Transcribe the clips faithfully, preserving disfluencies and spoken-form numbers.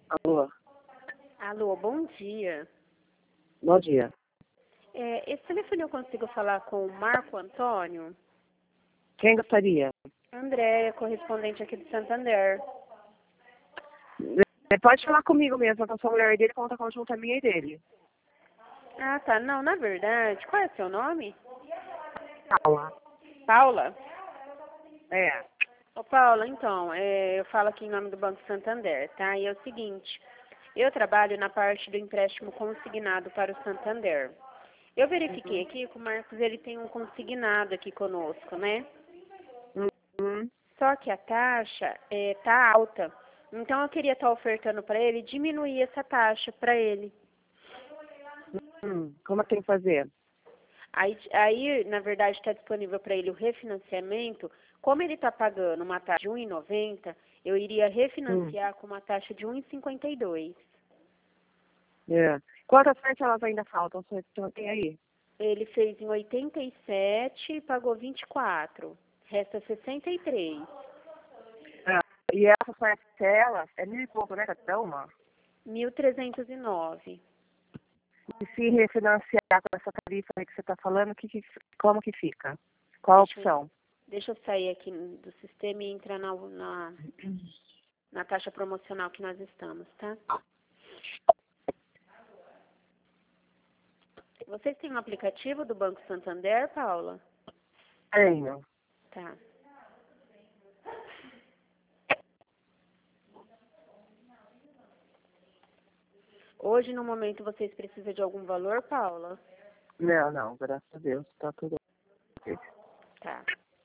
Alô, Alô, bom dia. bom dia. É, esse telefone eu consigo falar com o Marco Antônio? Quem gostaria? André, correspondente aqui do Santander. Você pode falar comigo mesmo, eu sou a mulher dele, conta conjunto a minha e dele. Ah, tá. Não, na verdade, qual é seu nome? Paula. Paula? É. Ô, Paula, então, é, eu falo aqui em nome do Banco Santander, tá? E é o seguinte, eu trabalho na parte do empréstimo consignado para o Santander. Eu verifiquei Uhum. aqui que o Marcos, ele tem um consignado aqui conosco, né? Uhum. Só que a taxa é, tá alta. Então eu queria estar ofertando para ele diminuir essa taxa para ele. Hum, como é que tem que fazer? Aí, aí na verdade, está disponível para ele o refinanciamento. Como ele está pagando uma taxa de um vírgula noventa, eu iria Hum. refinanciar com uma taxa de um vírgula cinquenta e dois. É. Quantas parcelas ainda faltam? Você você tem aí? Ele fez em oitenta e sete e pagou vinte e quatro. Resta sessenta e três. Ah, e essas parcelas, é mil e pouco, né, cada uma? mil trezentos e nove. E se refinanciar com essa tarifa aí que você está falando, que, que, como que fica? Qual a Deixa eu, opção? deixa eu sair aqui do sistema e entrar na, na, na taxa promocional que nós estamos, tá? Vocês têm um aplicativo do Banco Santander, Paula? Tenho. Tá. Hoje, no momento, vocês precisam de algum valor, Paula? Não, não, graças a Deus, tá tudo ok. Tá.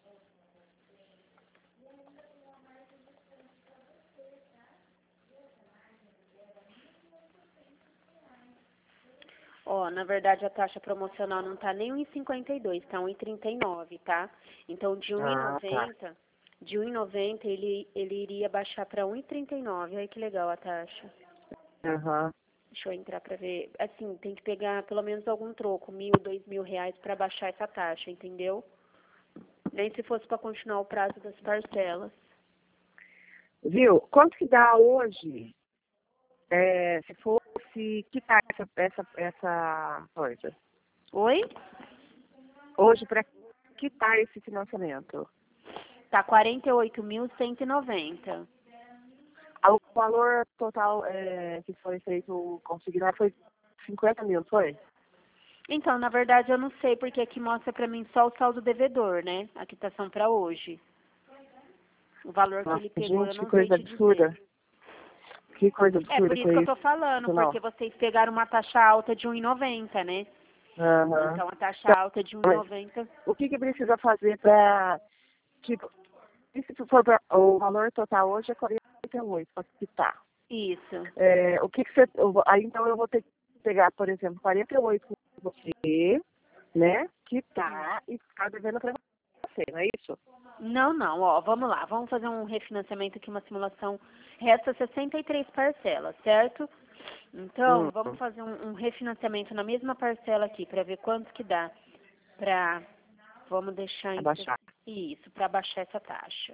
Ó, na verdade, a taxa promocional não tá nem um vírgula cinquenta e dois, tá um vírgula trinta e nove, tá? Então, de Ah, tá. um vírgula noventa, de um vírgula noventa ele, ele iria baixar para um vírgula trinta e nove. Olha que legal a taxa. Aham. Deixa eu entrar para ver. Assim, tem que pegar pelo menos algum troco, mil, dois mil reais para baixar essa taxa, entendeu? Nem se fosse para continuar o prazo das parcelas. Viu? Quanto que dá hoje, é, se fosse quitar essa, essa, essa coisa? Oi? Hoje, para quitar esse financiamento? Tá quarenta e oito mil cento e noventa. Ah, o valor total é, que foi feito consignado foi cinquenta mil, foi? Então, na verdade, eu não sei, porque aqui mostra para mim só o saldo devedor, né? A quitação para hoje. O valor que Nossa, ele pegou, eu gente, que não sei coisa te dizer. absurda. Que coisa É, absurda por que isso que é eu tô isso, falando, não. porque vocês pegaram uma taxa alta de um vírgula noventa, né? Aham. Então, a taxa Então, alta de mas um vírgula noventa, o que que precisa fazer para, tipo, se for pra, o valor total hoje é quarenta e oito para quitar. isso. É, o que, que você. eu vou- Aí então eu vou ter que pegar, por exemplo, quarenta e oito com você, né? Quitar e ficar devendo para você, não é isso? Não, não, ó, vamos lá, vamos fazer um refinanciamento aqui, uma simulação. Resta sessenta e três parcelas, certo? Então, Hum, vamos fazer um, um refinanciamento na mesma parcela aqui, para ver quanto que dá para, vamos deixar em, abaixar. isso, para baixar essa taxa.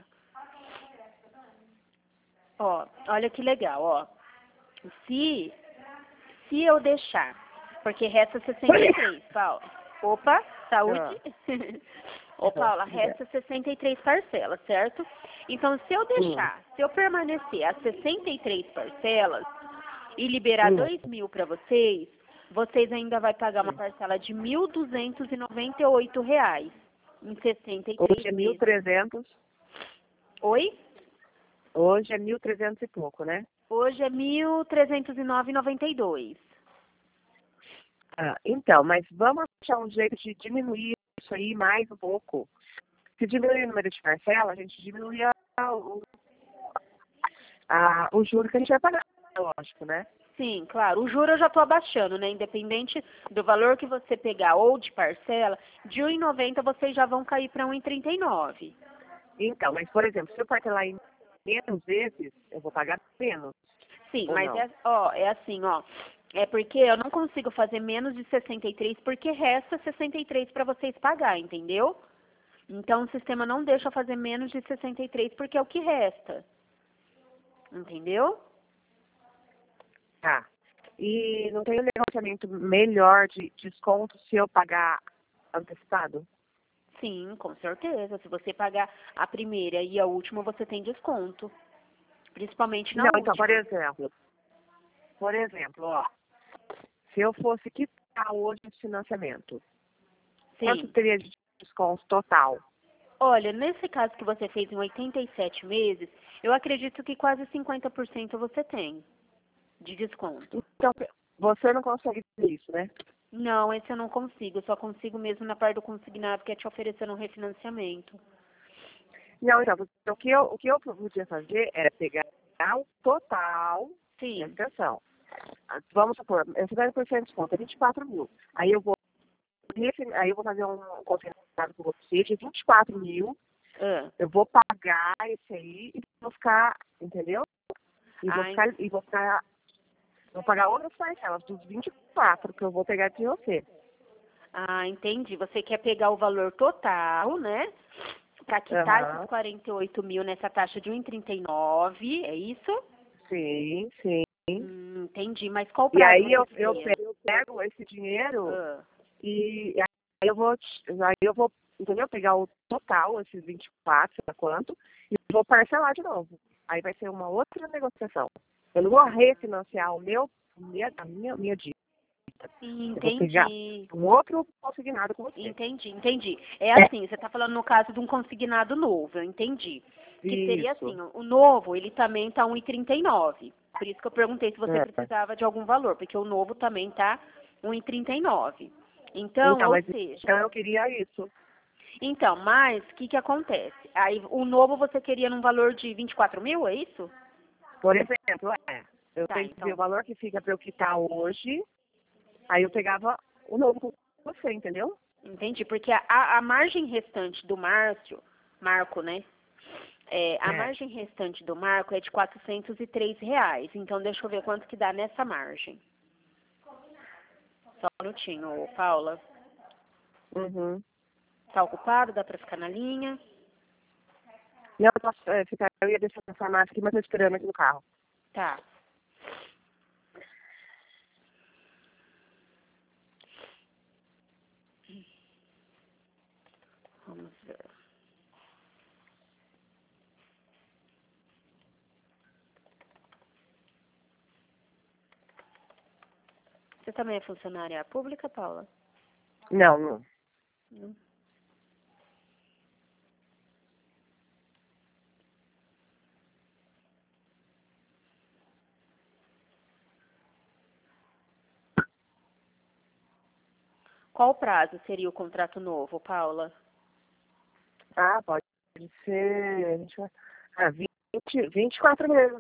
Ó, olha que legal, ó. Se, se eu deixar, porque resta sessenta e três, Paula. Opa, Ah, saúde. Ô, ah, Paula, obrigada. resta sessenta e três parcelas, certo? Então, se eu Hum, deixar, se eu permanecer as sessenta e três parcelas e liberar hum, dois mil para vocês, vocês ainda vai pagar uma hum. parcela de mil duzentos e noventa e oito reais em sessenta e três Hoje é mil e vezes. trezentos. Oi? Hoje é mil e trezentos e pouco, né? Hoje é mil trezentos e nove e noventa e dois. Ah, então, mas vamos achar um jeito de diminuir isso aí mais um pouco. Se diminuir o número de parcela, a gente diminui a, o, a, o juro que a gente vai pagar, lógico, né? Sim, claro. O juro eu já estou abaixando, né? Independente do valor que você pegar ou de parcela, de um vírgula noventa vocês já vão cair para um vírgula trinta e nove. Então, mas, por exemplo, se eu parcelar em menos vezes, eu vou pagar menos, Sim, ou mas não? é, ó, é assim, ó. É porque eu não consigo fazer menos de sessenta e três, porque resta sessenta e três para vocês pagar, entendeu? Então o sistema não deixa eu fazer menos de sessenta e três porque é o que resta. Entendeu? Tá. E não tem um negociamento melhor de desconto se eu pagar antecipado? Sim, com certeza. Se você pagar a primeira e a última, você tem desconto. Principalmente na Não, última. então, por exemplo, por exemplo, ó, se eu fosse quitar hoje o financiamento, quanto Sim. teria de desconto total? Olha, nesse caso que você fez em oitenta e sete meses, eu acredito que quase cinquenta por cento você tem de desconto. Então, você não consegue fazer isso, né? Não, esse eu não consigo. Eu só consigo mesmo na parte do consignado, que é te oferecendo um refinanciamento. Não, então, o que eu, o que eu podia fazer era pegar o total, Sim. presta atenção. Vamos supor, é cinquenta por cento de desconto, é vinte e quatro mil. Aí eu vou, aí eu vou fazer um consignado com você de vinte e quatro mil. Ah. Eu vou pagar esse aí e vou ficar, entendeu? E vou Ah, ficar, e vou ficar, vou pagar outras parcelas dos vinte e quatro que eu vou pegar de você. ah, entendi. Você quer pegar o valor total, né? Para quitar Aham. esses quarenta e oito mil nessa taxa de um vírgula trinta e nove, é isso? Sim, sim. Hum, entendi. Mas qual E prazo aí eu, você eu quer? pego esse dinheiro Ah. e aí eu vou, aí eu vou, entendeu? Pegar o total, esses vinte e quatro, sei lá quanto, e vou parcelar de novo. Aí vai ser uma outra negociação. Eu não vou refinanciar o meu, minha, a minha, minha dívida. Eu vou pegar Entendi. um outro consignado com você. Entendi, entendi. É assim, você está falando no caso de um consignado novo, eu entendi. Que seria Isso. assim, o novo, ele também está um vírgula trinta e nove. Por isso que eu perguntei se você É. precisava de algum valor, porque o novo também está um vírgula trinta e nove. Então, Então, ou mas seja, então eu queria isso. então, mas o que que acontece? Aí o novo você queria num valor de vinte e quatro mil, é isso? Por exemplo, é, eu Tá, tenho que ver então, o valor que fica para eu quitar hoje, aí eu pegava o novo com você, entendeu? entendi, porque a, a margem restante do Márcio, Marco, né? É, a É. margem restante do Marco é de quatrocentos e três reais. Então, deixa eu ver quanto que dá nessa margem. Só um minutinho, ô, Paula. Uhum. Tá ocupado? Dá pra ficar na linha? Não, eu posso é, ficar, eu ia deixar a farmácia aqui, mas eu tô esperando aqui no carro. Tá. Vamos ver. Você também é funcionária pública, Paula? Não, não. Não. Qual prazo seria o contrato novo, Paula? Ah, pode ser vinte, ah, vinte, vinte e quatro meses.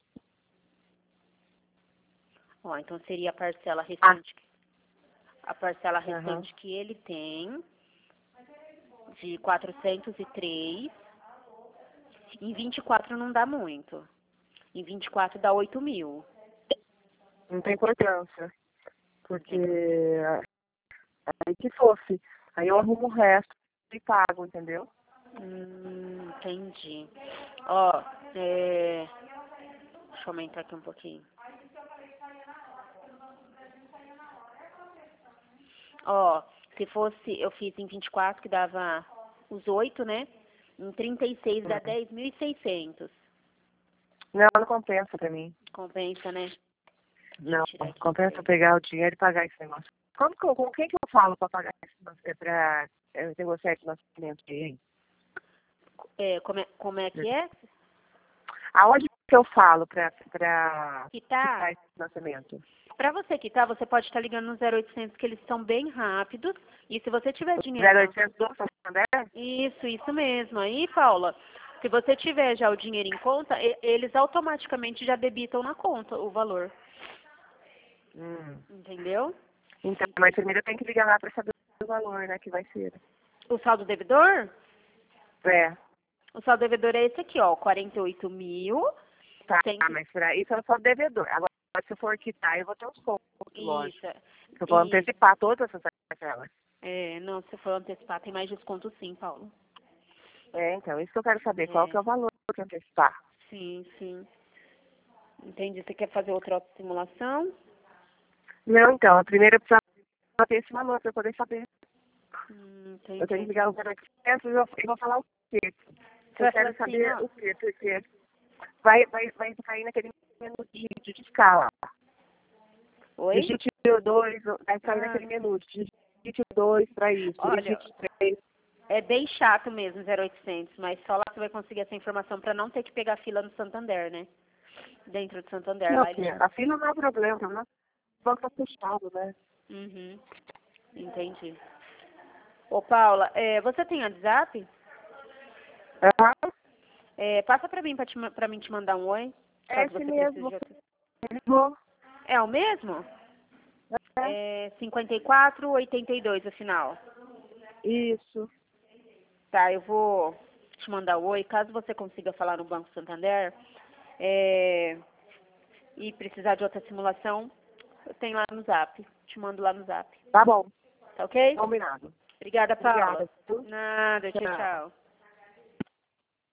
Ó, então seria a parcela Ah, restante, a parcela aham. restante que ele tem, de quatrocentos e três. Em vinte e quatro não dá muito. Em vinte e quatro dá oito mil. Não tem importância, Não porque tem problema. aí que fosse, aí eu arrumo o resto e pago, entendeu? Hum, entendi. Ó, é... deixa eu aumentar aqui um pouquinho. Ó, se fosse, eu fiz em vinte e quatro, que dava os oito, né? Em trinta e seis dá É. dez mil e seiscentos. Não, não compensa pra mim. Compensa, né? Deixa eu Não, tirar aqui compensa então. pegar o dinheiro e pagar esse negócio. Como que eu, com quem que eu falo pra pagar esse negócio, pra é, negociar esse financiamento aí, hein? É, como, é, como é que é? Aonde que eu falo pra, pra Quitar? quitar esse financiamento? Pra você quitar, você pode estar ligando no zero oitocentos, que eles são bem rápidos. E se você tiver dinheiro zero na... oitocentos do Santander? Isso, isso mesmo. Aí, Paula, se você tiver já o dinheiro em conta, e- eles automaticamente já debitam na conta o valor. Hum. Entendeu? Então, mas primeiro eu tenho que ligar lá pra saber o valor, né, que vai ser. O saldo devedor? É, O saldo devedor é esse aqui, ó, quarenta e oito mil. tá, cem... mas pra isso eu sou devedor. Agora, se eu for quitar, eu vou ter uns pontos, lógico. Isso, Se eu for isso. antecipar todas essas parcelas. É, não, se for antecipar, tem mais desconto sim, Paulo. É, então, isso que eu quero saber, qual É, que é o valor pra antecipar. sim, sim. Entendi. Você quer fazer outra simulação? Não, então, a primeira precisa ter esse valor para eu poder saber. Hum, Eu tenho que entendi. ligar o Access e eu eu vou falar o quê? Você vai Eu quero falar assim, saber ó. o quê? Porque vai, vai, vai cair naquele menu de, de escala. Oi? Digite o dois, vai cair Ah, naquele menu. Digite o dois para isso, olha, digite o três. é bem chato mesmo, zero oitocentos, mas só lá você vai conseguir essa informação para não ter que pegar fila no Santander, né? Dentro do Santander, Não, lá porque eles... a fila não é problema, não. O banco tá fechado, né? Uhum, entendi. Ô, Paula, é, você tem WhatsApp? Ah, É, passa pra mim, pra, te, ma- pra mim te mandar um oi, é caso esse você precise mesmo. de outro. Ele ligou. É o mesmo? É, É cinquenta e quatro, oitenta e dois, afinal. isso. Tá, eu vou te mandar o oi, caso você consiga falar no Banco Santander, é, e precisar de outra simulação, eu tenho lá no Zap. Te mando lá no Zap. Tá bom, Tá ok? combinado. Obrigada, Paula. Obrigada. Nada, tchau, Tchau. tchau.